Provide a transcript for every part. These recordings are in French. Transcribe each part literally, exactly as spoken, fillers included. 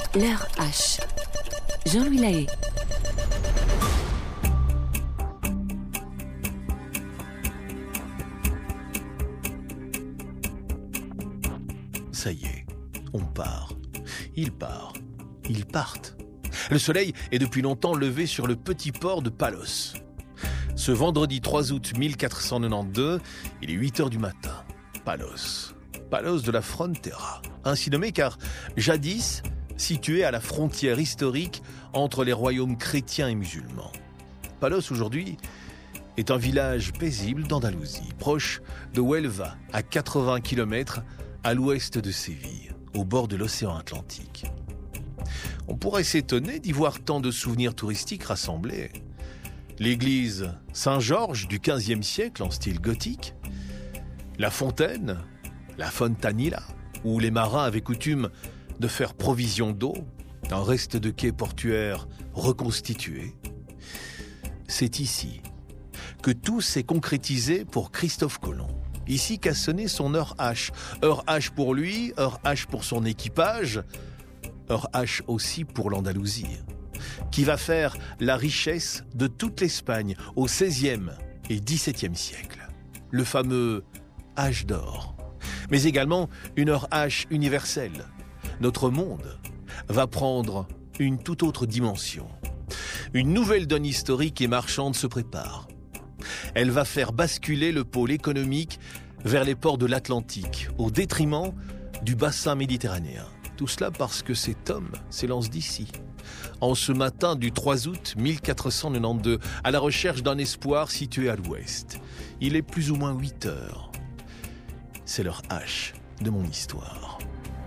L'heure H. Jean-Louis Lahaye. Ça y est, on part. Ils partent. Ils partent. Le soleil est depuis longtemps levé sur le petit port de Palos. Ce vendredi trois août mille quatre cent quatre-vingt-douze, il est huit heures du matin. Palos. Palos de la Frontera. Ainsi nommé car, jadis, situé à la frontière historique entre les royaumes chrétiens et musulmans. Palos, aujourd'hui, est un village paisible d'Andalousie, proche de Huelva, à quatre-vingts kilomètres à l'ouest de Séville, au bord de l'océan Atlantique. On pourrait s'étonner d'y voir tant de souvenirs touristiques rassemblés. L'église Saint-Georges du quinzième siècle en style gothique, la fontaine, la Fontanilla, où les marins avaient coutume de faire provision d'eau, un reste de quai portuaire reconstitué. C'est ici que tout s'est concrétisé pour Christophe Colomb. Ici qu'a sonné son heure H. Heure H pour lui, heure H pour son équipage, heure H aussi pour l'Andalousie, qui va faire la richesse de toute l'Espagne au seizième et dix-septième siècle. Le fameux âge d'or. Mais également une heure H universelle. Notre monde va prendre une toute autre dimension. Une nouvelle donne historique et marchande se prépare. Elle va faire basculer le pôle économique vers les ports de l'Atlantique, au détriment du bassin méditerranéen. Tout cela parce que cet homme s'élance d'ici, en ce matin du trois août mille quatre cent quatre-vingt-douze, à la recherche d'un espoir situé à l'ouest. Il est plus ou moins huit heures. C'est l'heure H de mon histoire.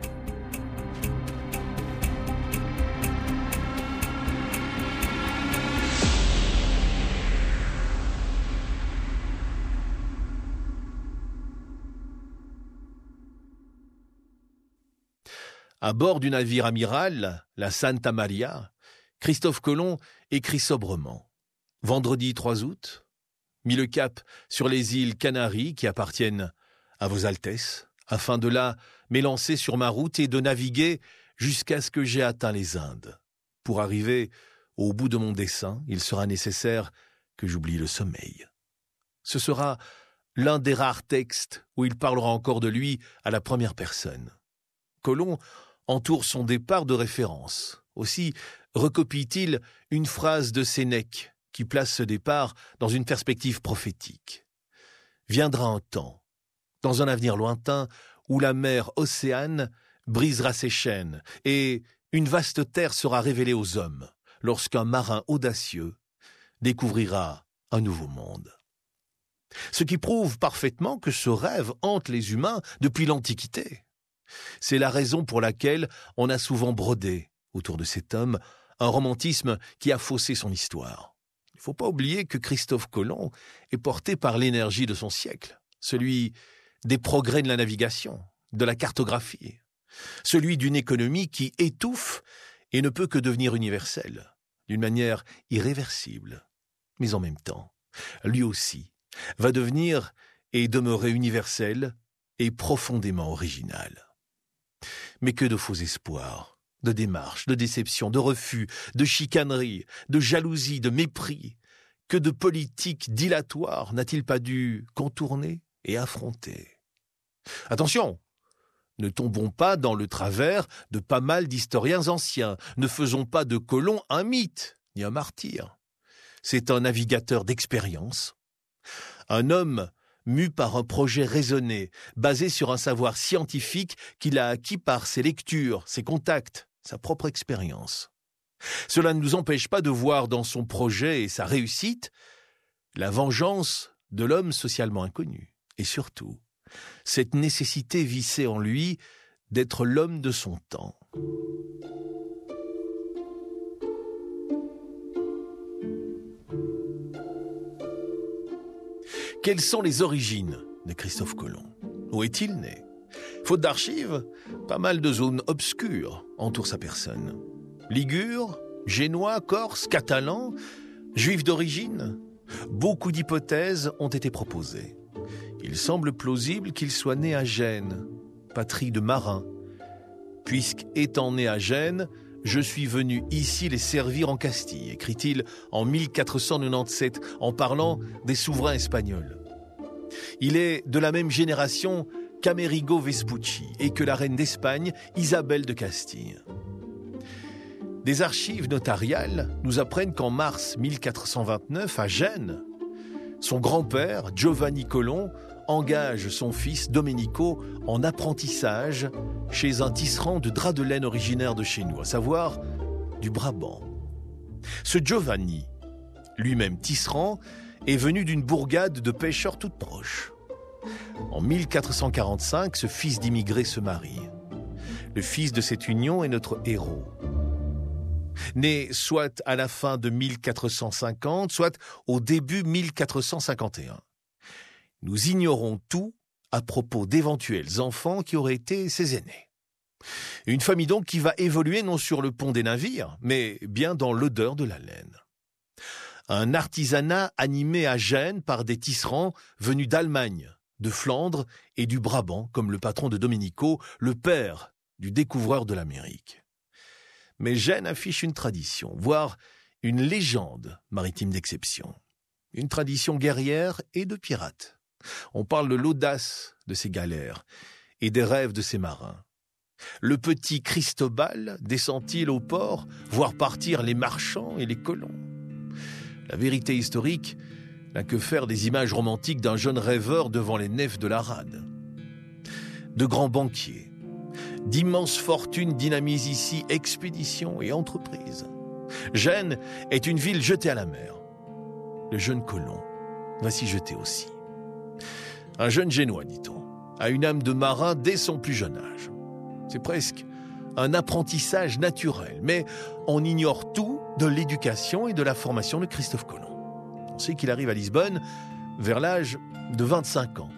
À bord du navire amiral, la Santa Maria, Christophe Colomb écrit sobrement. Vendredi trois août, mis le cap sur les îles Canaries qui appartiennent à vos Altesses, afin de là m'élancer sur ma route et de naviguer jusqu'à ce que j'ai atteint les Indes. Pour arriver au bout de mon dessein, il sera nécessaire que j'oublie le sommeil. Ce sera l'un des rares textes où il parlera encore de lui à la première personne. Colomb entoure son départ de références. Aussi recopie-t-il une phrase de Sénèque qui place ce départ dans une perspective prophétique. Viendra un temps, dans un avenir lointain, où la mer Océane brisera ses chaînes et une vaste terre sera révélée aux hommes, lorsqu'un marin audacieux découvrira un nouveau monde. Ce qui prouve parfaitement que ce rêve hante les humains depuis l'Antiquité. C'est la raison pour laquelle on a souvent brodé autour de cet homme un romantisme qui a faussé son histoire. Il ne faut pas oublier que Christophe Colomb est porté par l'énergie de son siècle, celui des progrès de la navigation, de la cartographie, celui d'une économie qui étouffe et ne peut que devenir universelle, d'une manière irréversible. Mais en même temps, lui aussi va devenir et demeurer universel et profondément original. Mais que de faux espoirs, de démarches, de déceptions, de refus, de chicaneries, de jalousie, de mépris, que de politiques dilatoires n'a-t-il pas dû contourner et affronter? Attention, ne tombons pas dans le travers de pas mal d'historiens anciens, ne faisons pas de Colomb un mythe, ni un martyr. C'est un navigateur d'expérience, un homme mu par un projet raisonné, basé sur un savoir scientifique qu'il a acquis par ses lectures, ses contacts, sa propre expérience. Cela ne nous empêche pas de voir dans son projet et sa réussite la vengeance de l'homme socialement inconnu. Et surtout, cette nécessité vissée en lui d'être l'homme de son temps. Quelles sont les origines de Christophe Colomb? Où est-il né? Faute d'archives, pas mal de zones obscures entourent sa personne. Ligure, génois, corse, catalan, juif d'origine, beaucoup d'hypothèses ont été proposées. Il semble plausible qu'il soit né à Gênes, patrie de marins, puisqu'étant né à Gênes, « Je suis venu ici les servir en Castille », écrit-il en mille quatre cent quatre-vingt-dix-sept en parlant des souverains espagnols. Il est de la même génération qu'Amerigo Vespucci et que la reine d'Espagne, Isabelle de Castille. Des archives notariales nous apprennent qu'en mars mille quatre cent vingt-neuf, à Gênes, son grand-père, Giovanni Colon, engage son fils Domenico en apprentissage chez un tisserand de drap de laine originaire de chez nous, à savoir du Brabant. Ce Giovanni, lui-même tisserand, est venu d'une bourgade de pêcheurs toute proche. En mille quatre cent quarante-cinq, ce fils d'immigré se marie. Le fils de cette union est notre héros. Né soit à la fin de mille quatre cent cinquante, soit au début mille quatre cent cinquante et un. Nous ignorons tout à propos d'éventuels enfants qui auraient été ses aînés. Une famille donc qui va évoluer non sur le pont des navires, mais bien dans l'odeur de la laine. Un artisanat animé à Gênes par des tisserands venus d'Allemagne, de Flandre et du Brabant, comme le patron de Domenico, le père du découvreur de l'Amérique. Mais Gênes affiche une tradition, voire une légende maritime d'exception. Une tradition guerrière et de pirates. On parle de l'audace de ces galères et des rêves de ces marins. Le petit Cristobal descend-il au port, voir partir les marchands et les colons? La vérité historique n'a que faire des images romantiques d'un jeune rêveur devant les nefs de la rade. De grands banquiers, d'immenses fortunes dynamisent ici expéditions et entreprises. Gênes est une ville jetée à la mer. Le jeune colon va s'y jeter aussi. Un jeune Génois, dit-on, a une âme de marin dès son plus jeune âge. C'est presque un apprentissage naturel, mais on ignore tout de l'éducation et de la formation de Christophe Colomb. On sait qu'il arrive à Lisbonne vers l'âge de vingt-cinq ans.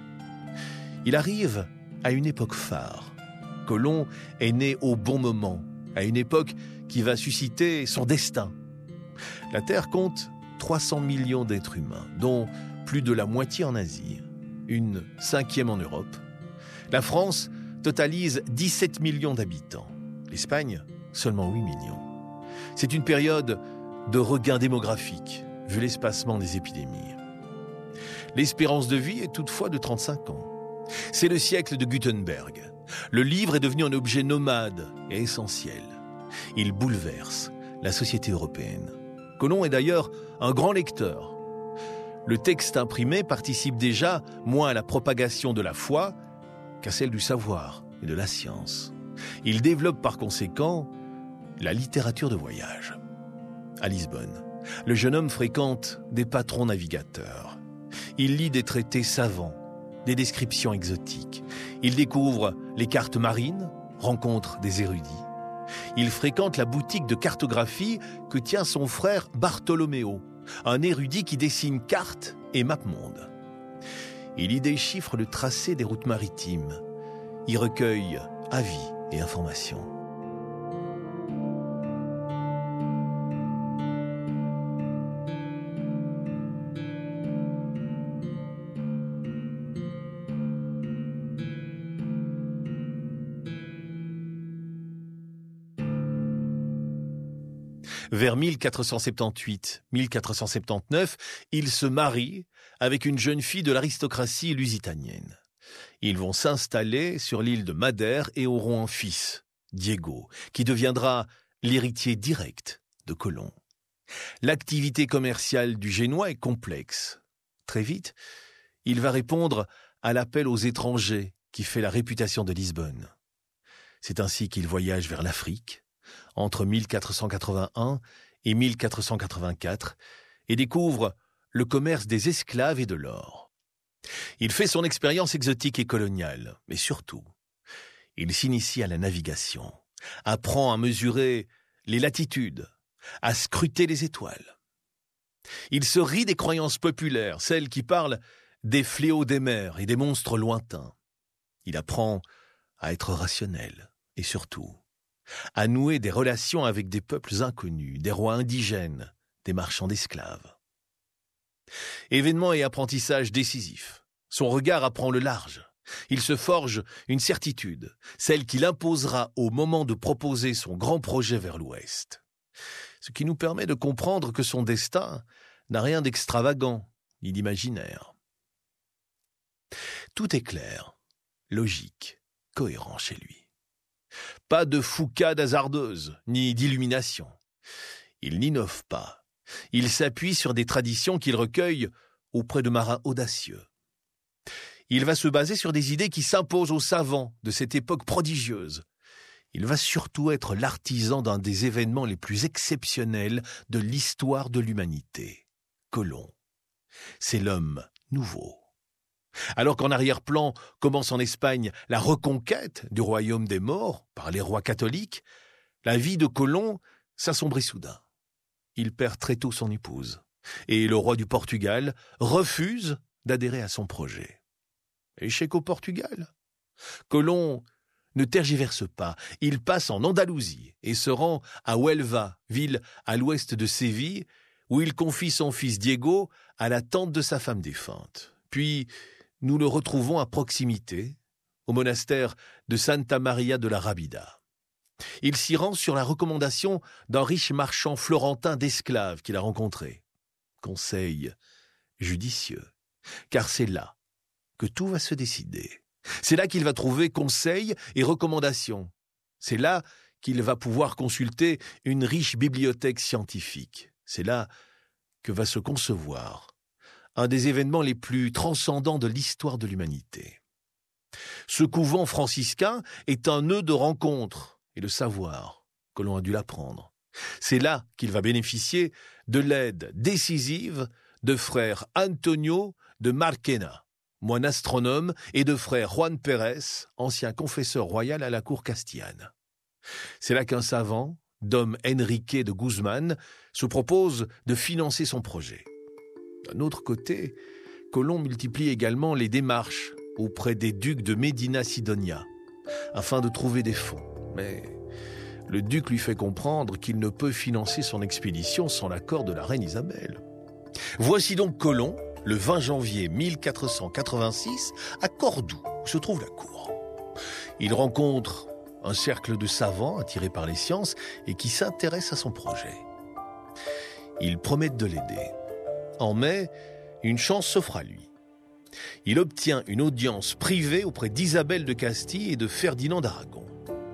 Il arrive à une époque phare. Colomb est né au bon moment, à une époque qui va susciter son destin. La Terre compte trois cents millions d'êtres humains, dont plus de la moitié en Asie, une cinquième en Europe. La France totalise dix-sept millions d'habitants. L'Espagne, seulement huit millions. C'est une période de regain démographique, vu l'espacement des épidémies. L'espérance de vie est toutefois de trente-cinq ans. C'est le siècle de Gutenberg. Le livre est devenu un objet nomade et essentiel. Il bouleverse la société européenne. Colomb est d'ailleurs un grand lecteur. Le texte imprimé participe déjà moins à la propagation de la foi qu'à celle du savoir et de la science. Il développe par conséquent la littérature de voyage. À Lisbonne, le jeune homme fréquente des patrons navigateurs. Il lit des traités savants, des descriptions exotiques. Il découvre les cartes marines, rencontre des érudits. Il fréquente la boutique de cartographie que tient son frère Bartolomeo, un érudit qui dessine cartes et mappemondes. Il y déchiffre le tracé des routes maritimes, y recueille avis et informations. Vers mille quatre cent soixante-dix-huit mille quatre cent soixante-dix-neuf, il se marie avec une jeune fille de l'aristocratie lusitanienne. Ils vont s'installer sur l'île de Madère et auront un fils, Diego, qui deviendra l'héritier direct de Colomb. L'activité commerciale du Génois est complexe. Très vite, il va répondre à l'appel aux étrangers qui fait la réputation de Lisbonne. C'est ainsi qu'il voyage vers l'Afrique, entre mille quatre cent quatre-vingt-un et mille quatre cent quatre-vingt-quatre, et découvre le commerce des esclaves et de l'or. Il fait son expérience exotique et coloniale, mais surtout, il s'initie à la navigation, apprend à mesurer les latitudes, à scruter les étoiles. Il se rit des croyances populaires, celles qui parlent des fléaux des mers et des monstres lointains. Il apprend à être rationnel et surtout à nouer des relations avec des peuples inconnus, des rois indigènes, des marchands d'esclaves. Événement et apprentissage décisif. Son regard apprend le large, Il se forge une certitude, celle qu'il imposera au moment de proposer son grand projet vers l'Ouest. Ce qui nous permet de comprendre que son destin n'a rien d'extravagant ni d'imaginaire. Tout est clair, logique, cohérent chez lui. Pas de foucade hasardeuse, ni d'illumination. Il n'innove pas. Il s'appuie sur des traditions qu'il recueille auprès de marins audacieux. Il va se baser sur des idées qui s'imposent aux savants de cette époque prodigieuse. Il va surtout être l'artisan d'un des événements les plus exceptionnels de l'histoire de l'humanité. Colomb. C'est l'homme nouveau. Alors qu'en arrière-plan commence en Espagne la reconquête du royaume des morts par les rois catholiques, la vie de Colomb s'assombrit soudain. Il perd très tôt son épouse, et le roi du Portugal refuse d'adhérer à son projet. Échec au Portugal. Colomb ne tergiverse pas. Il passe en Andalousie et se rend à Huelva, ville à l'ouest de Séville, où il confie son fils Diego à la tante de sa femme défunte. Puis, nous le retrouvons à proximité, au monastère de Santa Maria de la Rábida. Il s'y rend sur la recommandation d'un riche marchand florentin d'esclaves qu'il a rencontré. Conseil judicieux, car c'est là que tout va se décider. C'est là qu'il va trouver conseils et recommandations. C'est là qu'il va pouvoir consulter une riche bibliothèque scientifique. C'est là que va se concevoir un des événements les plus transcendants de l'histoire de l'humanité. Ce couvent franciscain est un nœud de rencontre et de savoir que l'on a dû l'apprendre. C'est là qu'il va bénéficier de l'aide décisive de frère Antonio de Marquena, moine astronome, et de frère Juan Pérez, ancien confesseur royal à la cour castillane. C'est là qu'un savant, Dom Enrique de Guzman, se propose de financer son projet. D'un autre côté, Colomb multiplie également les démarches auprès des ducs de Médina Sidonia, afin de trouver des fonds. Mais le duc lui fait comprendre qu'il ne peut financer son expédition sans l'accord de la reine Isabelle. Voici donc Colomb, le vingt janvier mille quatre cent quatre-vingt-six, à Cordoue, où se trouve la cour. Il rencontre un cercle de savants attirés par les sciences et qui s'intéressent à son projet. Ils promettent de l'aider. En mai, une chance s'offre à lui. Il obtient une audience privée auprès d'Isabelle de Castille et de Ferdinand d'Aragon.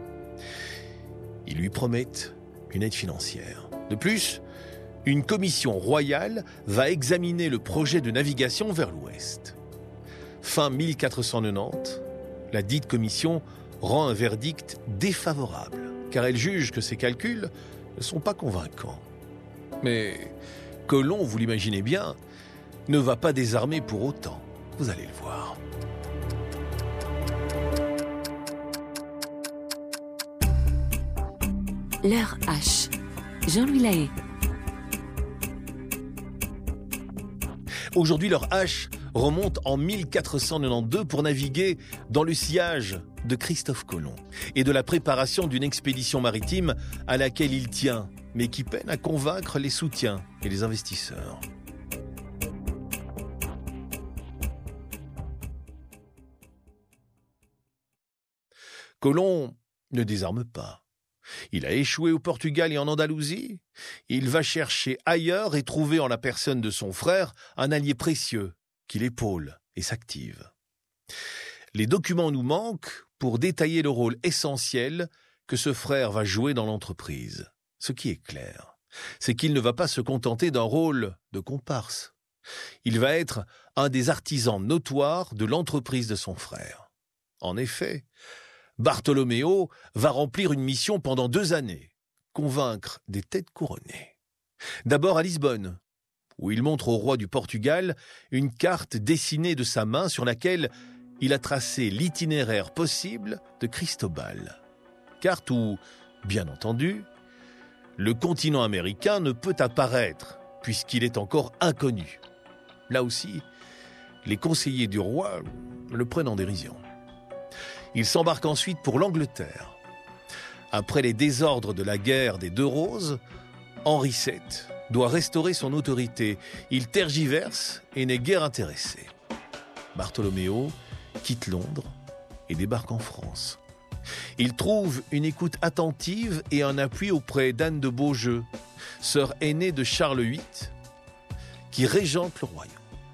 Ils lui promettent une aide financière. De plus, une commission royale va examiner le projet de navigation vers l'ouest. Fin mille quatre cent quatre-vingt-dix, la dite commission rend un verdict défavorable, car elle juge que ses calculs ne sont pas convaincants. Mais Colomb, vous l'imaginez bien, ne va pas désarmer pour autant. Vous allez le voir. L'heure H. Jean-Louis Lahaye. Aujourd'hui, l'heure H remonte en mille quatre cent quatre-vingt-douze pour naviguer dans le sillage de Christophe Colomb et de la préparation d'une expédition maritime à laquelle il tient, mais qui peine à convaincre les soutiens et les investisseurs. Colomb ne désarme pas. Il a échoué au Portugal et en Andalousie. Il va chercher ailleurs et trouver en la personne de son frère un allié précieux qui l'épaule et s'active. Les documents nous manquent pour détailler le rôle essentiel que ce frère va jouer dans l'entreprise. Ce qui est clair, c'est qu'il ne va pas se contenter d'un rôle de comparse. Il va être un des artisans notoires de l'entreprise de son frère. En effet, Bartholoméo va remplir une mission pendant deux années, convaincre des têtes couronnées. D'abord à Lisbonne, où il montre au roi du Portugal une carte dessinée de sa main sur laquelle il a tracé l'itinéraire possible de Cristobal. Carte où, bien entendu, le continent américain ne peut apparaître, puisqu'il est encore inconnu. Là aussi, les conseillers du roi le prennent en dérision. Il s'embarque ensuite pour l'Angleterre. Après les désordres de la guerre des Deux Roses, Henri sept doit restaurer son autorité. Il tergiverse et n'est guère intéressé. Bartholoméo quitte Londres et débarque en France. Il trouve une écoute attentive et un appui auprès d'Anne de Beaujeu, sœur aînée de Charles huit, qui régente le royaume.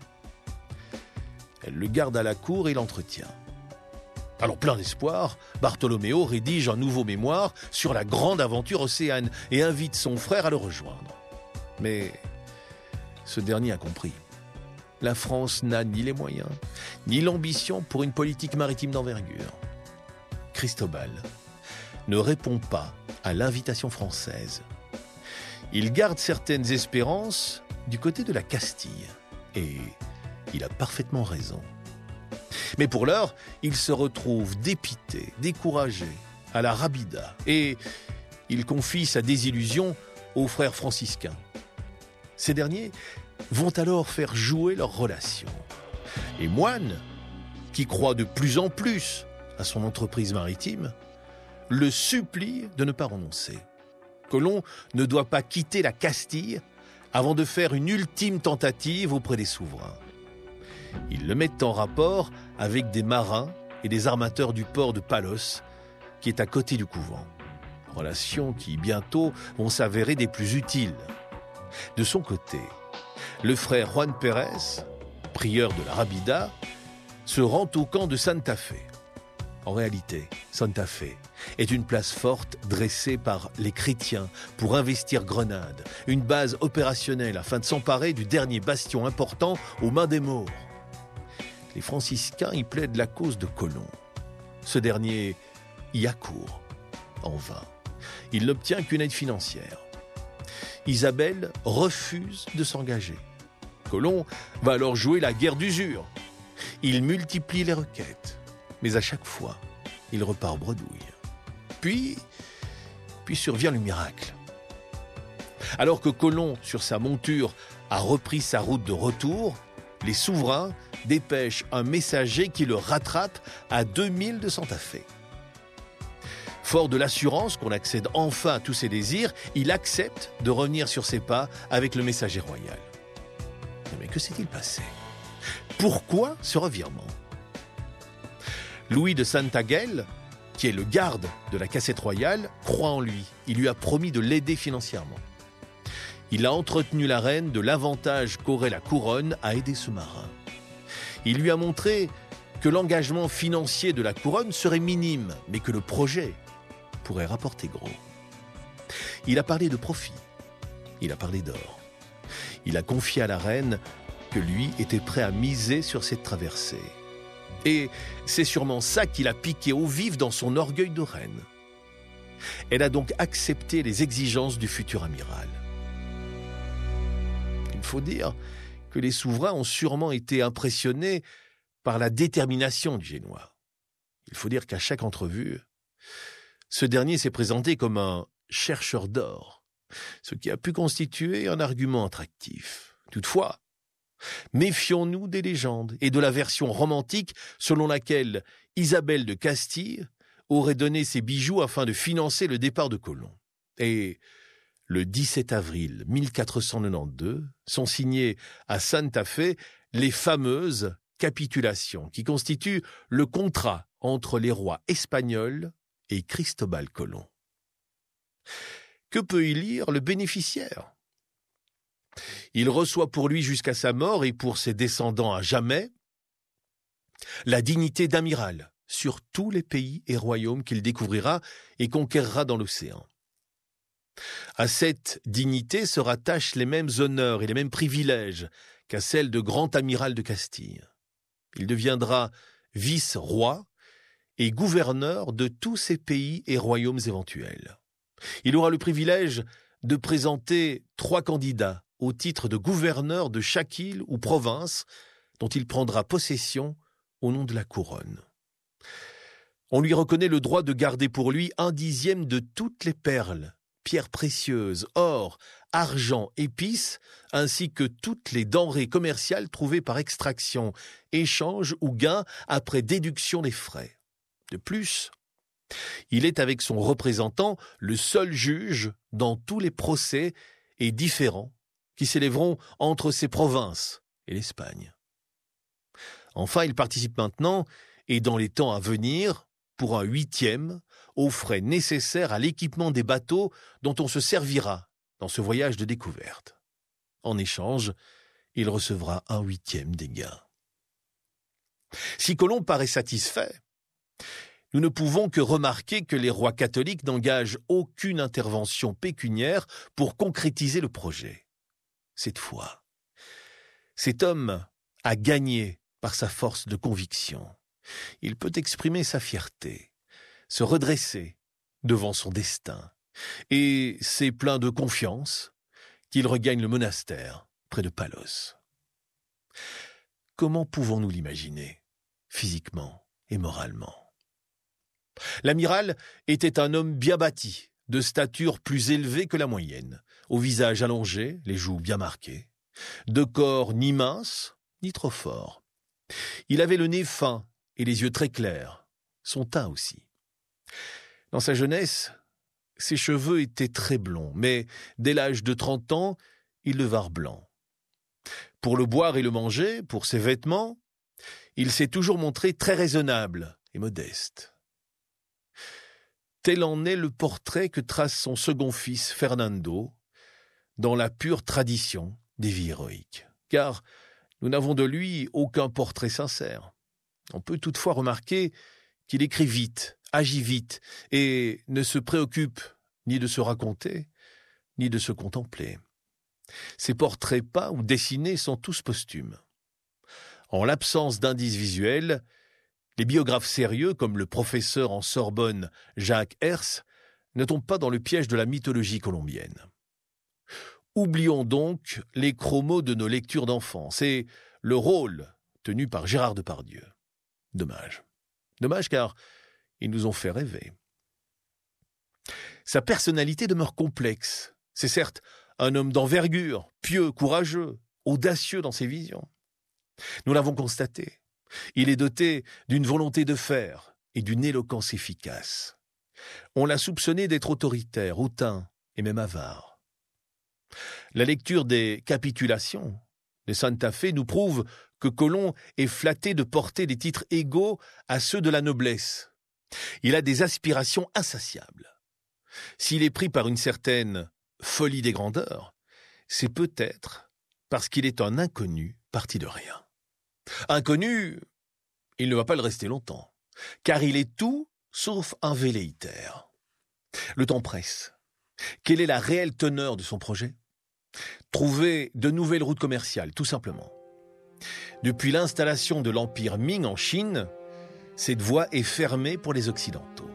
Elle le garde à la cour et l'entretient. Alors, plein d'espoir, Bartholoméo rédige un nouveau mémoire sur la grande aventure océane et invite son frère à le rejoindre. Mais ce dernier a compris. La France n'a ni les moyens, ni l'ambition pour une politique maritime d'envergure. Cristobal ne répond pas à l'invitation française. Il garde certaines espérances du côté de la Castille. Et il a parfaitement raison. Mais pour l'heure, il se retrouve dépité, découragé, à la Rabida. Et il confie sa désillusion aux frères franciscains. Ces derniers vont alors faire jouer leurs relations. Les moines, qui croient de plus en plus à son entreprise maritime, le supplient de ne pas renoncer. Colomb ne doit pas quitter la Castille avant de faire une ultime tentative auprès des souverains. Ils le mettent en rapport avec des marins et des armateurs du port de Palos, qui est à côté du couvent. Relations qui, bientôt, vont s'avérer des plus utiles. De son côté, le frère Juan Pérez, prieur de la Rabida, se rend au camp de Santa Fe. En réalité, Santa Fe est une place forte dressée par les chrétiens pour investir Grenade, une base opérationnelle afin de s'emparer du dernier bastion important aux mains des Maures. Les franciscains y plaident la cause de Colomb. Ce dernier y accourt, en vain. Il n'obtient qu'une aide financière. Isabelle refuse de s'engager. Colomb va alors jouer la guerre d'usure. Il multiplie les requêtes, mais à chaque fois, il repart bredouille. Puis, puis survient le miracle. Alors que Colomb, sur sa monture, a repris sa route de retour, les souverains dépêchent un messager qui le rattrape à deux milles de Santa Fe. Fort de l'assurance qu'on accède enfin à tous ses désirs, il accepte de revenir sur ses pas avec le messager royal. Mais que s'est-il passé ? Pourquoi ce revirement ? Louis de Santagel, qui est le garde de la cassette royale, croit en lui. Il lui a promis de l'aider financièrement. Il a entretenu la reine de l'avantage qu'aurait la couronne à aider ce marin. Il lui a montré que l'engagement financier de la couronne serait minime, mais que le projet pourrait rapporter gros. Il a parlé de profit. Il a parlé d'or. Il a confié à la reine que lui était prêt à miser sur cette traversée. Et c'est sûrement ça qui l'a piqué au vif dans son orgueil de reine. Elle a donc accepté les exigences du futur amiral. Il faut dire que les souverains ont sûrement été impressionnés par la détermination du Génois. Il faut dire qu'à chaque entrevue, ce dernier s'est présenté comme un chercheur d'or, ce qui a pu constituer un argument attractif. Toutefois, méfions-nous des légendes et de la version romantique selon laquelle Isabelle de Castille aurait donné ses bijoux afin de financer le départ de Colomb. Et le dix-sept avril mille quatre cent quatre-vingt-douze sont signées à Santa Fe les fameuses capitulations qui constituent le contrat entre les rois espagnols et Cristobal Colomb. Que peut y lire le bénéficiaire ? Il reçoit pour lui jusqu'à sa mort et pour ses descendants à jamais la dignité d'amiral sur tous les pays et royaumes qu'il découvrira et conquérera dans l'océan. À cette dignité se rattachent les mêmes honneurs et les mêmes privilèges qu'à celle de grand amiral de Castille. Il deviendra vice-roi et gouverneur de tous ces pays et royaumes éventuels. Il aura le privilège de présenter trois candidats au titre de gouverneur de chaque île ou province dont il prendra possession au nom de la couronne. On lui reconnaît le droit de garder pour lui un dixième de toutes les perles, pierres précieuses, or, argent, épices, ainsi que toutes les denrées commerciales trouvées par extraction, échange ou gain après déduction des frais. De plus, il est avec son représentant le seul juge dans tous les procès et différends qui s'élèveront entre ces provinces et l'Espagne. Enfin, il participe maintenant, et dans les temps à venir, pour un huitième, aux frais nécessaires à l'équipement des bateaux dont on se servira dans ce voyage de découverte. En échange, il recevra un huitième des gains. Si Colomb paraît satisfait, nous ne pouvons que remarquer que les rois catholiques n'engagent aucune intervention pécuniaire pour concrétiser le projet. Cette fois, cet homme a gagné par sa force de conviction. Il peut exprimer sa fierté, se redresser devant son destin, et c'est plein de confiance qu'il regagne le monastère près de Palos. Comment pouvons-nous l'imaginer, physiquement et moralement ? L'amiral était un homme bien bâti, de stature plus élevée que la moyenne, au visage allongé, les joues bien marquées, de corps ni mince, ni trop fort. Il avait le nez fin et les yeux très clairs, son teint aussi. Dans sa jeunesse, ses cheveux étaient très blonds, mais dès l'âge de trente ans, ils devinrent blancs. Pour le boire et le manger, pour ses vêtements, il s'est toujours montré très raisonnable et modeste. Tel en est le portrait que trace son second fils, Fernando, dans la pure tradition des vies héroïques. Car nous n'avons de lui aucun portrait sincère. On peut toutefois remarquer qu'il écrit vite, agit vite, et ne se préoccupe ni de se raconter, ni de se contempler. Ses portraits peints ou dessinés sont tous posthumes. En l'absence d'indices visuels, les biographes sérieux, comme le professeur en Sorbonne Jacques Herse, ne tombent pas dans le piège de la mythologie colombienne. Oublions donc les chromos de nos lectures d'enfance et le rôle tenu par Gérard Depardieu. Dommage. Dommage car ils nous ont fait rêver. Sa personnalité demeure complexe. C'est certes un homme d'envergure, pieux, courageux, audacieux dans ses visions. Nous l'avons constaté. Il est doté d'une volonté de faire et d'une éloquence efficace. On l'a soupçonné d'être autoritaire, hautain et même avare. La lecture des capitulations de Santa Fe nous prouve que Colomb est flatté de porter des titres égaux à ceux de la noblesse. Il a des aspirations insatiables. S'il est pris par une certaine folie des grandeurs, c'est peut-être parce qu'il est un inconnu parti de rien. Inconnu, il ne va pas le rester longtemps, car il est tout sauf un velléitaire. Le temps presse. Quelle est la réelle teneur de son projet ? Trouver de nouvelles routes commerciales, tout simplement. Depuis l'installation de l'empire Ming en Chine, cette voie est fermée pour les Occidentaux.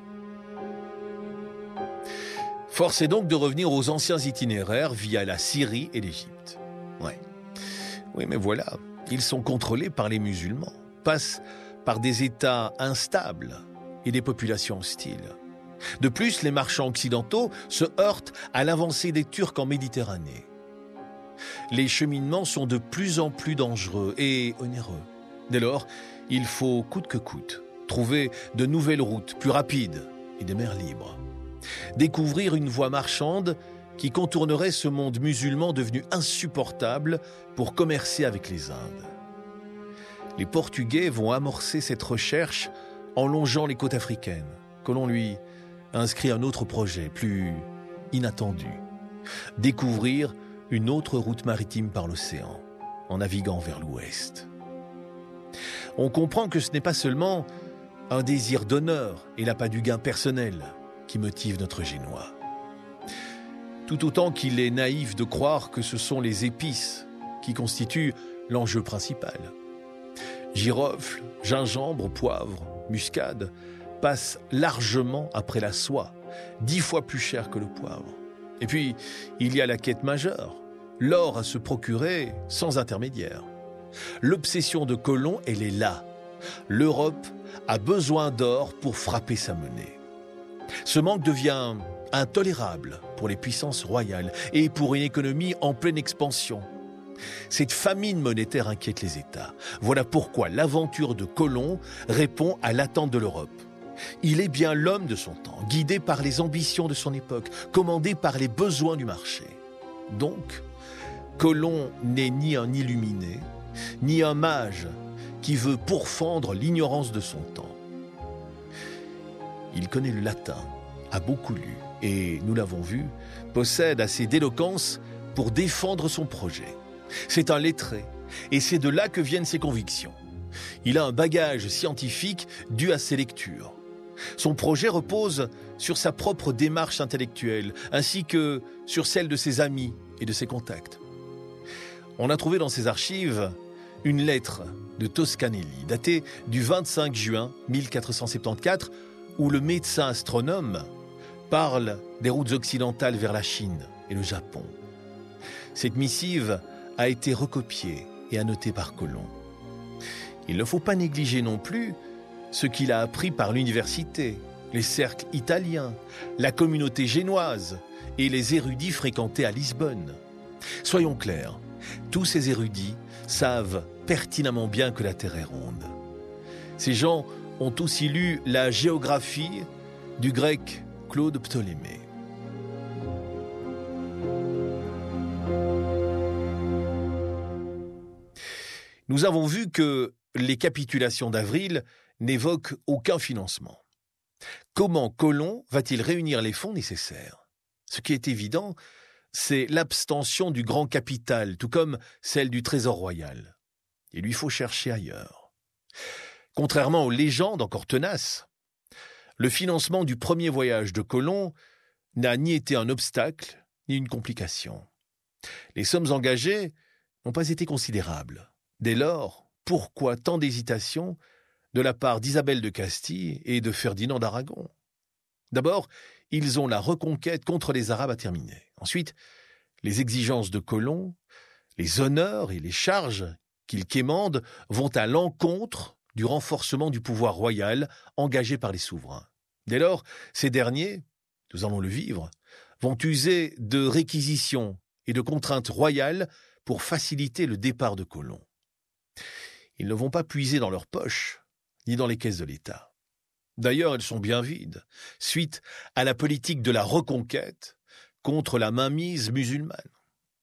Force est donc de revenir aux anciens itinéraires via la Syrie et l'Égypte. Ouais. Oui, mais voilà, ils sont contrôlés par les musulmans, passent par des États instables et des populations hostiles. De plus, les marchands occidentaux se heurtent à l'avancée des Turcs en Méditerranée. Les cheminements sont de plus en plus dangereux et onéreux. Dès lors, il faut coûte que coûte trouver de nouvelles routes plus rapides et des mers libres. Découvrir une voie marchande qui contournerait ce monde musulman devenu insupportable pour commercer avec les Indes. Les Portugais vont amorcer cette recherche en longeant les côtes africaines. Colomb, lui, a inscrit un autre projet, plus inattendu. Découvrir une autre route maritime par l'océan, en naviguant vers l'ouest. On comprend que ce n'est pas seulement un désir d'honneur et l'appât du gain personnel qui motive notre Génois. Tout autant qu'il est naïf de croire que ce sont les épices qui constituent l'enjeu principal. Girofle, gingembre, poivre, muscade passent largement après la soie, dix fois plus cher que le poivre. Et puis, il y a la quête majeure, l'or à se procurer sans intermédiaire. L'obsession de Colomb, elle est là. L'Europe a besoin d'or pour frapper sa monnaie. Ce manque devient intolérable pour les puissances royales et pour une économie en pleine expansion. Cette famine monétaire inquiète les États. Voilà pourquoi l'aventure de Colomb répond à l'attente de l'Europe. Il est bien l'homme de son temps, guidé par les ambitions de son époque, commandé par les besoins du marché. Donc, Colomb n'est ni un illuminé, ni un mage qui veut pourfendre l'ignorance de son temps. Il connaît le latin, a beaucoup lu et, nous l'avons vu, possède assez d'éloquence pour défendre son projet. C'est un lettré et c'est de là que viennent ses convictions. Il a un bagage scientifique dû à ses lectures. Son projet repose sur sa propre démarche intellectuelle ainsi que sur celle de ses amis et de ses contacts. On a trouvé dans ses archives une lettre de Toscanelli datée du vingt-cinq juin mille quatre cent soixante-quatorze où le médecin astronome parle des routes occidentales vers la Chine et le Japon. Cette missive a été recopiée et annotée par Colomb. Il ne faut pas négliger non plus ce qu'il a appris par l'université, les cercles italiens, la communauté génoise et les érudits fréquentés à Lisbonne. Soyons clairs, tous ces érudits savent pertinemment bien que la Terre est ronde. Ces gens ont aussi lu la géographie du grec Claude Ptolémée. Nous avons vu que les capitulations d'avril n'évoquent aucun financement. Comment Colomb va-t-il réunir les fonds nécessaires ? Ce qui est évident, c'est l'abstention du grand capital, tout comme celle du trésor royal. Il lui faut chercher ailleurs. Contrairement aux légendes encore tenaces, le financement du premier voyage de Colomb n'a ni été un obstacle, ni une complication. Les sommes engagées n'ont pas été considérables. Dès lors, pourquoi tant d'hésitation de la part d'Isabelle de Castille et de Ferdinand d'Aragon ? D'abord, ils ont la reconquête contre les Arabes à terminer. Ensuite, les exigences de Colomb, les honneurs et les charges qu'il quémande vont à l'encontre du renforcement du pouvoir royal engagé par les souverains. Dès lors, ces derniers, nous allons le vivre, vont user de réquisitions et de contraintes royales pour faciliter le départ de Colomb. Ils ne vont pas puiser dans leurs poches, ni dans les caisses de l'État. D'ailleurs, elles sont bien vides, suite à la politique de la reconquête contre la mainmise musulmane.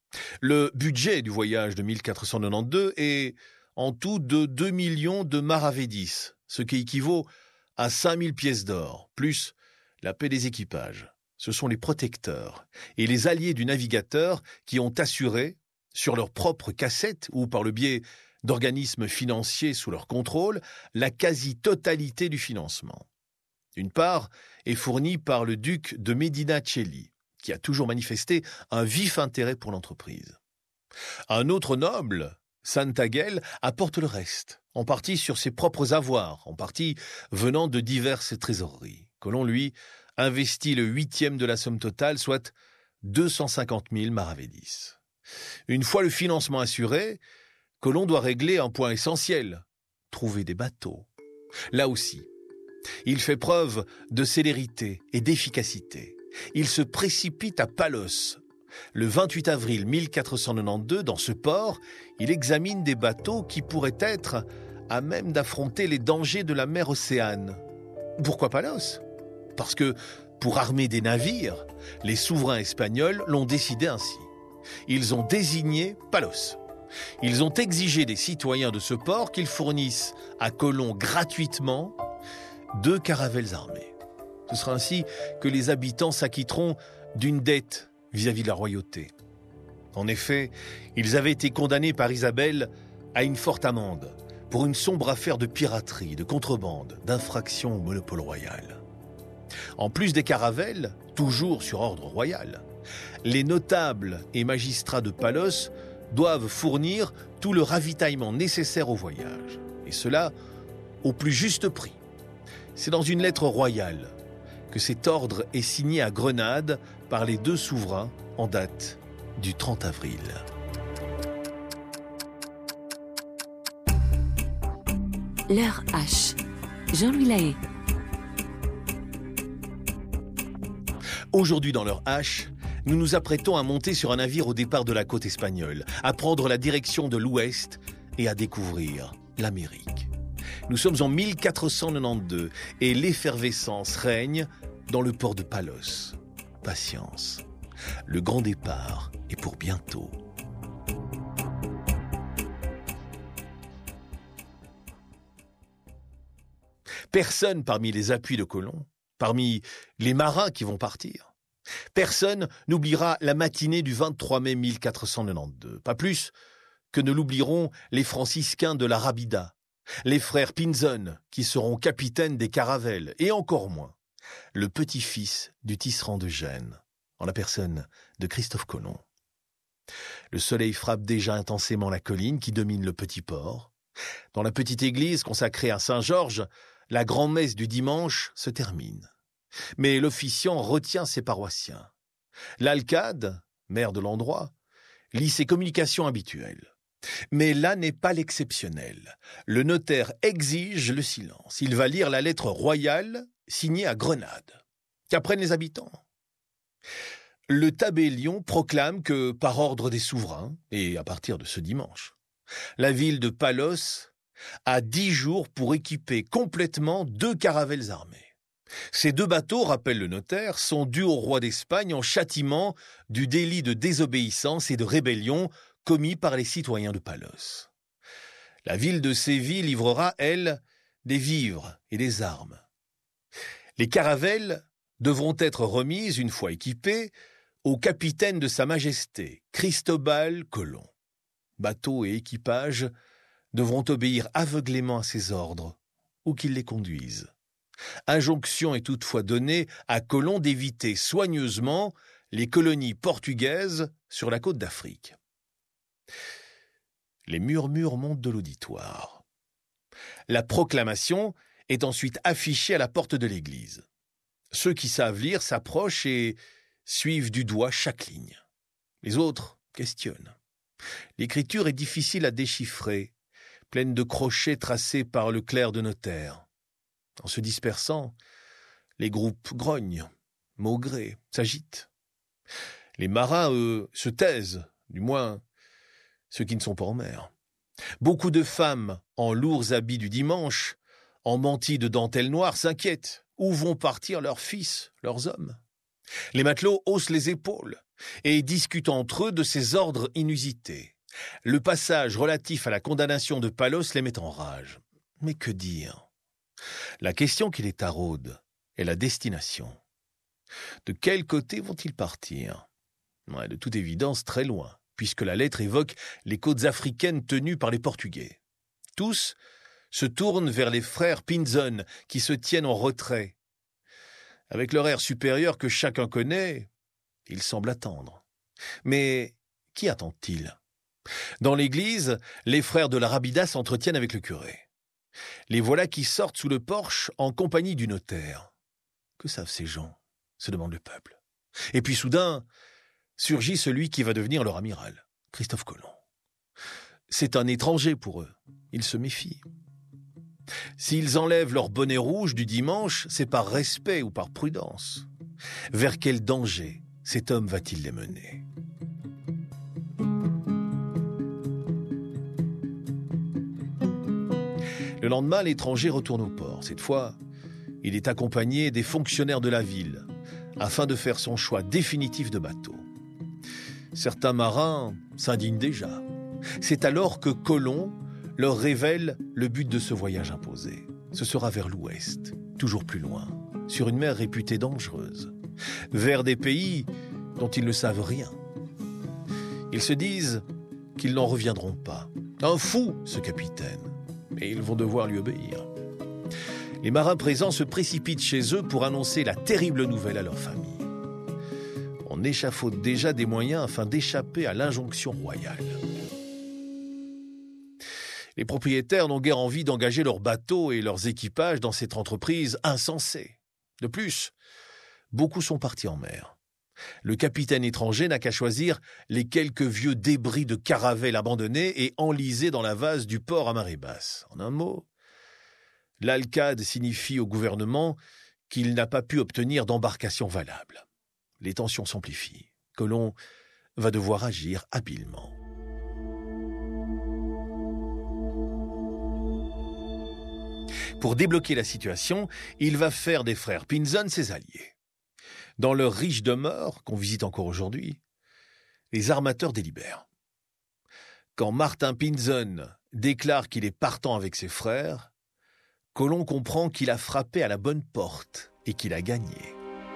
Le budget du voyage de mille quatre cent quatre-vingt-douze est en tout de deux millions de maravédis, ce qui équivaut à cinq mille pièces d'or, plus la paie des équipages. Ce sont les protecteurs et les alliés du navigateur qui ont assuré, sur leur propre cassette ou par le biais d'organismes financiers sous leur contrôle, la quasi-totalité du financement. Une part est fournie par le duc de Medina Celi, qui a toujours manifesté un vif intérêt pour l'entreprise. Un autre noble, Santagel, apporte le reste, en partie sur ses propres avoirs, en partie venant de diverses trésoreries. Colomb, lui, investit le huitième de la somme totale, soit deux cent cinquante mille maravédis. Une fois le financement assuré, Colomb doit régler un point essentiel, trouver des bateaux. Là aussi, il fait preuve de célérité et d'efficacité. Il se précipite à Palos. Le vingt-huit avril mille quatre cent quatre-vingt-douze, dans ce port, il examine des bateaux qui pourraient être à même d'affronter les dangers de la mer Océane. Pourquoi Palos ? Parce que, pour armer des navires, les souverains espagnols l'ont décidé ainsi. Ils ont désigné Palos. Ils ont exigé des citoyens de ce port qu'ils fournissent à Colomb gratuitement deux caravelles armées. Ce sera ainsi que les habitants s'acquitteront d'une dette vis-à-vis de la royauté. En effet, ils avaient été condamnés par Isabelle à une forte amende pour une sombre affaire de piraterie, de contrebande, d'infraction au monopole royal. En plus des caravelles, toujours sur ordre royal, les notables et magistrats de Palos doivent fournir tout le ravitaillement nécessaire au voyage, et cela au plus juste prix. C'est dans une lettre royale que cet ordre est signé à Grenade par les deux souverains en date du trente avril. L'heure H. Jean-Louis Lahaye. Aujourd'hui dans l'heure H, nous nous apprêtons à monter sur un navire au départ de la côte espagnole, à prendre la direction de l'ouest et à découvrir l'Amérique. Nous sommes en mille quatre cent quatre-vingt-douze et l'effervescence règne dans le port de Palos. Patience, le grand départ est pour bientôt. Personne parmi les appuis de Colomb, parmi les marins qui vont partir, personne n'oubliera la matinée du vingt-trois mai mille quatre cent quatre-vingt-douze, pas plus que ne l'oublieront les franciscains de la Rabida, les frères Pinzon qui seront capitaines des caravelles, et encore moins le petit-fils du tisserand de Gênes, en la personne de Christophe Colomb. Le soleil frappe déjà intensément la colline qui domine le petit port. Dans la petite église consacrée à Saint-Georges, la grand-messe du dimanche se termine. Mais l'officiant retient ses paroissiens. L'alcade, maire de l'endroit, lit ses communications habituelles. Mais là n'est pas l'exceptionnel. Le notaire exige le silence. Il va lire la lettre royale signée à Grenade. Qu'apprennent les habitants? Le tabellion proclame que, par ordre des souverains, et à partir de ce dimanche, la ville de Palos a dix jours pour équiper complètement deux caravelles armées. Ces deux bateaux, rappelle le notaire, sont dus au roi d'Espagne en châtiment du délit de désobéissance et de rébellion commis par les citoyens de Palos. La ville de Séville livrera, elle, des vivres et des armes. Les caravelles devront être remises, une fois équipées, au capitaine de Sa Majesté, Cristobal Colomb. Bateaux et équipage devront obéir aveuglément à ses ordres, où qu'il les conduise. Injonction est toutefois donnée à Colomb d'éviter soigneusement les colonies portugaises sur la côte d'Afrique. Les murmures montent de l'auditoire. La proclamation est ensuite affichée à la porte de l'église. Ceux qui savent lire s'approchent et suivent du doigt chaque ligne. Les autres questionnent. L'écriture est difficile à déchiffrer, pleine de crochets tracés par le clerc de notaire. En se dispersant, les groupes grognent, maugrés, s'agitent. Les marins, eux, se taisent, du moins ceux qui ne sont pas en mer. Beaucoup de femmes, en lourds habits du dimanche, en mantilles de dentelle noire, s'inquiètent. Où vont partir leurs fils, leurs hommes? Les matelots haussent les épaules et discutent entre eux de ces ordres inusités. Le passage relatif à la condamnation de Palos les met en rage. Mais que dire? La question qui les taraude est la destination. De quel côté vont-ils partir? Ouais, de toute évidence, très loin, puisque la lettre évoque les côtes africaines tenues par les Portugais. Tous se tournent vers les frères Pinzon, qui se tiennent en retrait. Avec leur air supérieur que chacun connaît, ils semblent attendre. Mais qui attend-il? Dans l'église, les frères de la Rabida s'entretiennent avec le curé. Les voilà qui sortent sous le porche en compagnie du notaire. Que savent ces gens? Se demande le peuple. Et puis soudain, surgit celui qui va devenir leur amiral, Christophe Colomb. C'est un étranger pour eux. Ils se méfient. S'ils enlèvent leur bonnet rouge du dimanche, c'est par respect ou par prudence. Vers quel danger cet homme va-t-il les mener? Le lendemain, l'étranger retourne au port. Cette fois, il est accompagné des fonctionnaires de la ville, afin de faire son choix définitif de bateau. Certains marins s'indignent déjà. C'est alors que Colomb leur révèle le but de ce voyage imposé. Ce sera vers l'ouest, toujours plus loin, sur une mer réputée dangereuse, vers des pays dont ils ne savent rien. Ils se disent qu'ils n'en reviendront pas. Un fou, ce capitaine, et ils vont devoir lui obéir. Les marins présents se précipitent chez eux pour annoncer la terrible nouvelle à leur famille. On échafaude déjà des moyens afin d'échapper à l'injonction royale. Les propriétaires n'ont guère envie d'engager leurs bateaux et leurs équipages dans cette entreprise insensée. De plus, beaucoup sont partis en mer. Le capitaine étranger n'a qu'à choisir les quelques vieux débris de caravelles abandonnés et enlisés dans la vase du port à marée basse. En un mot, l'alcade signifie au gouvernement qu'il n'a pas pu obtenir d'embarcation valable. Les tensions s'amplifient. Colomb va devoir agir habilement. Pour débloquer la situation, il va faire des frères Pinzon ses alliés. Dans leur riche demeure, qu'on visite encore aujourd'hui, les armateurs délibèrent. Quand Martin Pinzon déclare qu'il est partant avec ses frères, Colomb comprend qu'il a frappé à la bonne porte et qu'il a gagné.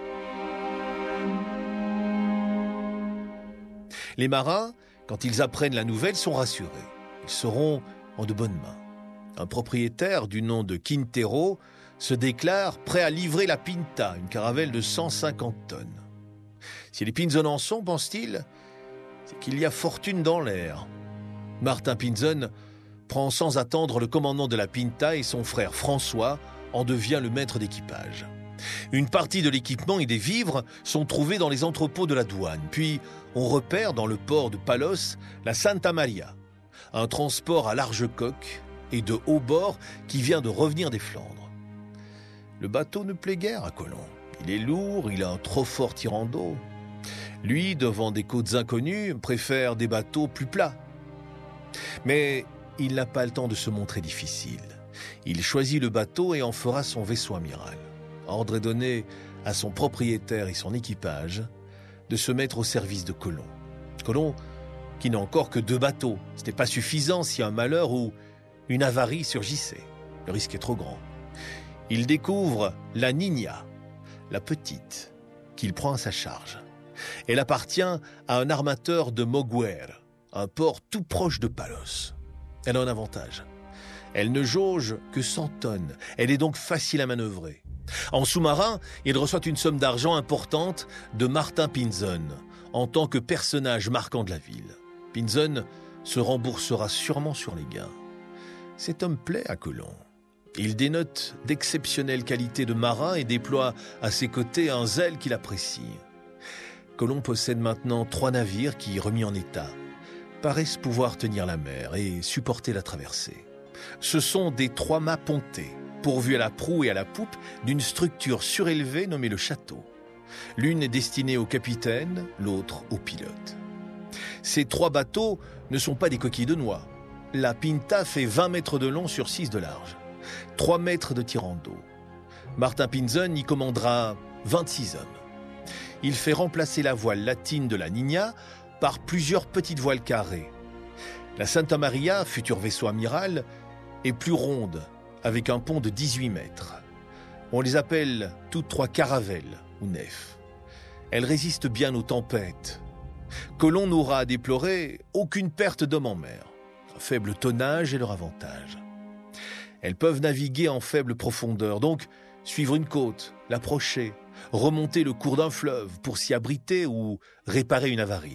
Les marins, quand ils apprennent la nouvelle, sont rassurés. Ils seront en de bonnes mains. Un propriétaire du nom de Quintero se déclare prêt à livrer la Pinta, une caravelle de cent cinquante tonnes. Si les Pinzon en sont, pense-t-il, c'est qu'il y a fortune dans l'air. Martin Pinzon prend sans attendre le commandement de la Pinta et son frère François en devient le maître d'équipage. Une partie de l'équipement et des vivres sont trouvés dans les entrepôts de la douane. Puis, on repère dans le port de Palos la Santa Maria, un transport à large coque et de haut bord qui vient de revenir des Flandres. Le bateau ne plaît guère à Colomb. Il est lourd, il a un trop fort tirant d'eau. Lui, devant des côtes inconnues, préfère des bateaux plus plats. Mais il n'a pas le temps de se montrer difficile. Il choisit le bateau et en fera son vaisseau amiral. Ordre est donné à son propriétaire et son équipage de se mettre au service de Colomb. Colomb, qui n'a encore que deux bateaux, ce n'est pas suffisant si un malheur ou une avarie surgissait. Le risque est trop grand. Il découvre la Niña, la petite, qu'il prend à sa charge. Elle appartient à un armateur de Moguer, un port tout proche de Palos. Elle a un avantage. Elle ne jauge que cent tonnes. Elle est donc facile à manœuvrer. En sous-marin, il reçoit une somme d'argent importante de Martin Pinzon, en tant que personnage marquant de la ville. Pinzon se remboursera sûrement sur les gains. Cet homme plaît à Colomb. Il dénote d'exceptionnelles qualités de marin et déploie à ses côtés un zèle qu'il apprécie. Colomb possède maintenant trois navires qui, remis en état, paraissent pouvoir tenir la mer et supporter la traversée. Ce sont des trois-mâts pontés, pourvus à la proue et à la poupe d'une structure surélevée nommée le château. L'une est destinée au capitaine, l'autre au pilote. Ces trois bateaux ne sont pas des coquilles de noix. La Pinta fait vingt mètres de long sur six de large, trois mètres de tirant d'eau. Martin Pinzon y commandera vingt-six hommes. Il fait remplacer la voile latine de la Niña par plusieurs petites voiles carrées. La Santa Maria, futur vaisseau amiral, est plus ronde, avec un pont de dix-huit mètres. On les appelle toutes trois caravelles ou nefs. Elles résistent bien aux tempêtes. Colomb n'aura à déplorer aucune perte d'hommes en mer. Un faible tonnage est leur avantage. Elles peuvent naviguer en faible profondeur, donc suivre une côte, l'approcher, remonter le cours d'un fleuve pour s'y abriter ou réparer une avarie.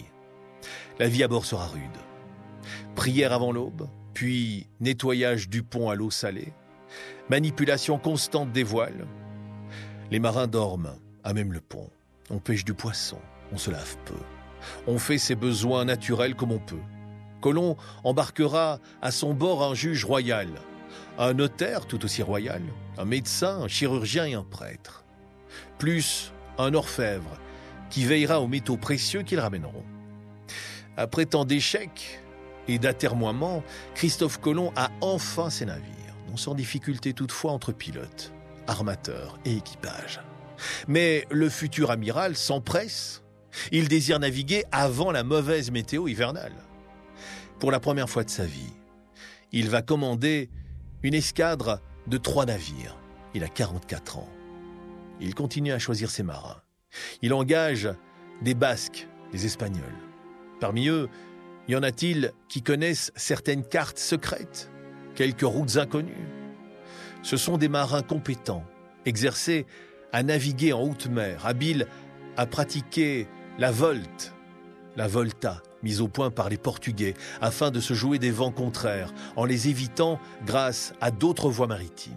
La vie à bord sera rude. Prière avant l'aube, puis nettoyage du pont à l'eau salée, manipulation constante des voiles. Les marins dorment à même le pont. On pêche du poisson, on se lave peu. On fait ses besoins naturels comme on peut. Colomb embarquera à son bord un juge royal, un notaire tout aussi royal, un médecin, un chirurgien et un prêtre. Plus un orfèvre qui veillera aux métaux précieux qu'ils ramèneront. Après tant d'échecs et d'atermoiements, Christophe Colomb a enfin ses navires, non sans difficulté toutefois entre pilotes, armateurs et équipage. Mais le futur amiral s'empresse. Il désire naviguer avant la mauvaise météo hivernale. Pour la première fois de sa vie, il va commander une escadre de trois navires. Il a quarante-quatre ans. Il continue à choisir ses marins. Il engage des Basques, des Espagnols. Parmi eux, y en a-t-il qui connaissent certaines cartes secrètes, quelques routes inconnues? Ce sont des marins compétents, exercés à naviguer en haute mer, habiles à pratiquer la volte, la volta, mise au point par les Portugais, afin de se jouer des vents contraires, en les évitant grâce à d'autres voies maritimes.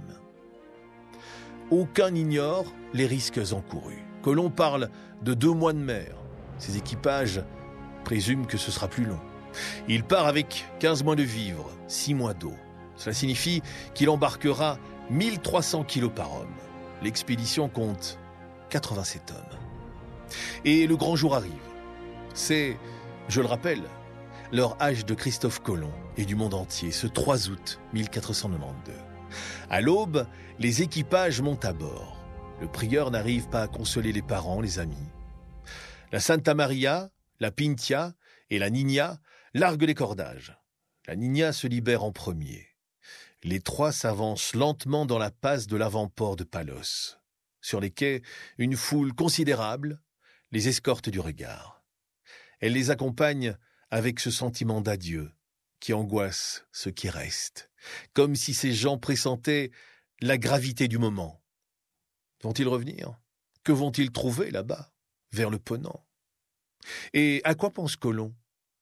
Aucun n'ignore les risques encourus. Colomb parle de deux mois de mer. Ses équipages présument que ce sera plus long. Il part avec quinze mois de vivres, six mois d'eau. Cela signifie qu'il embarquera mille trois cents kilos par homme. L'expédition compte quatre-vingt-sept hommes. Et le grand jour arrive. C'est, je le rappelle, l'heure H de Christophe Colomb et du monde entier, ce trois août mille quatre cent quatre-vingt-douze. À l'aube, les équipages montent à bord. Le prieur n'arrive pas à consoler les parents, les amis. La Santa Maria, la Pintia et la Niña larguent les cordages. La Niña se libère en premier. les trois s'avancent lentement dans la passe de l'avant-port de Palos. Sur les quais, une foule considérable les escorte du regard. Elle les accompagne avec ce sentiment d'adieu qui angoisse ceux qui restent, comme si ces gens pressentaient la gravité du moment. Vont-ils revenir? Que vont-ils trouver là-bas, vers le Ponant? Et à quoi pense Colomb?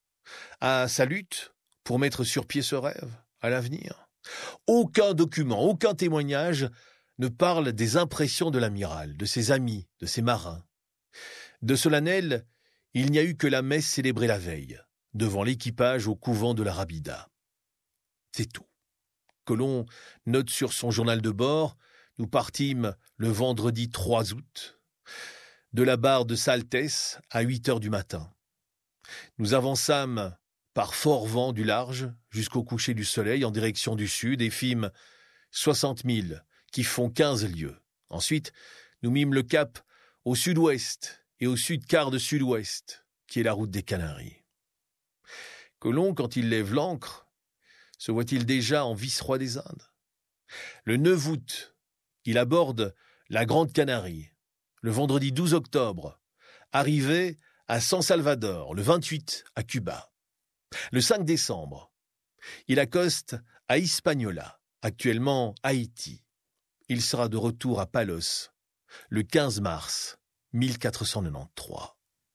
À sa lutte pour mettre sur pied ce rêve, à l'avenir? Aucun document, aucun témoignage ne parle des impressions de l'amiral, de ses amis, de ses marins. De solennel, il n'y a eu que la messe célébrée la veille, devant l'équipage au couvent de la Rabida. C'est tout. Colomb note sur son journal de bord « Nous partîmes le vendredi trois août, de la barre de Saltès à huit heures du matin. Nous avançâmes par fort vent du large jusqu'au coucher du soleil en direction du sud et fîmes soixante milles, qui font quinze lieues. Ensuite, nous mîmes le cap au sud-ouest et au sud-quart de sud-ouest, qui est la route des Canaries. » Colomb, quand il lève l'ancre, se voit-il déjà en vice-roi des Indes? Le neuf août, il aborde la Grande Canarie. Le vendredi douze octobre, arrivé à San Salvador, le vingt-huit à Cuba. Le cinq décembre, il accoste à Hispaniola, actuellement Haïti. Il sera de retour à Palos le quinze mars mille quatre cent quatre-vingt-treize.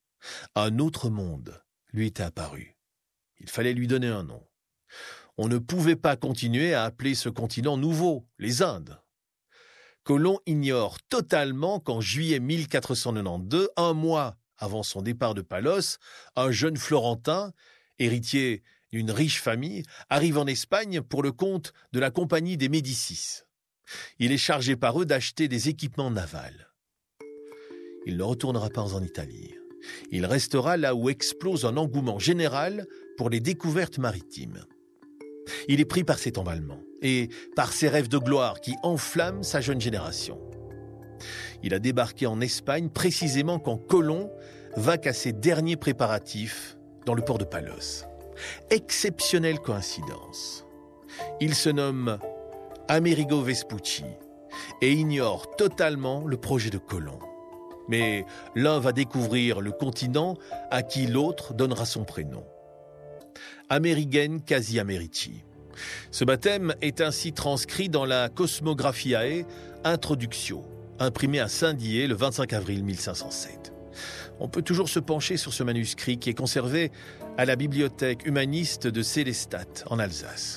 Un autre monde lui était apparu. Il fallait lui donner un nom. On ne pouvait pas continuer à appeler ce continent nouveau, les Indes. Colomb ignore totalement qu'en juillet mille quatre cent quatre-vingt-douze, un mois avant son départ de Palos, un jeune Florentin, héritier d'une riche famille, arrive en Espagne pour le compte de la compagnie des Médicis. Il est chargé par eux d'acheter des équipements navals. Il ne retournera pas en Italie. Il restera là où explose un engouement général pour les découvertes maritimes. Il est pris par cet emballement et par ses rêves de gloire qui enflamment sa jeune génération. Il a débarqué en Espagne précisément quand Colomb vaque à ses derniers préparatifs dans le port de Palos. Exceptionnelle coïncidence. Il se nomme Amerigo Vespucci et ignore totalement le projet de Colomb. Mais l'un va découvrir le continent à qui l'autre donnera son prénom. Amerigen Quasi Americi. Ce baptême est ainsi transcrit dans la Cosmographiae Introductio, imprimée à Saint-Dié le vingt-cinq avril mille cinq cent sept. On peut toujours se pencher sur ce manuscrit qui est conservé à la bibliothèque humaniste de Sélestat, en Alsace.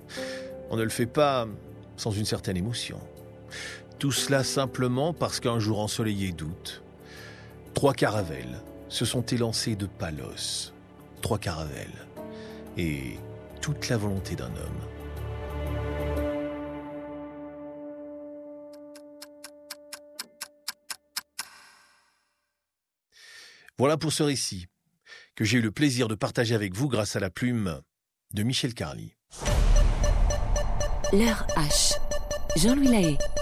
On ne le fait pas sans une certaine émotion. Tout cela simplement parce qu'un jour ensoleillé d'août, trois caravelles se sont élancées de Palos. Trois caravelles. Et toute la volonté d'un homme. Voilà pour ce récit que j'ai eu le plaisir de partager avec vous grâce à la plume de Michel Carli. L'heure H. Jean-Louis Lahaye.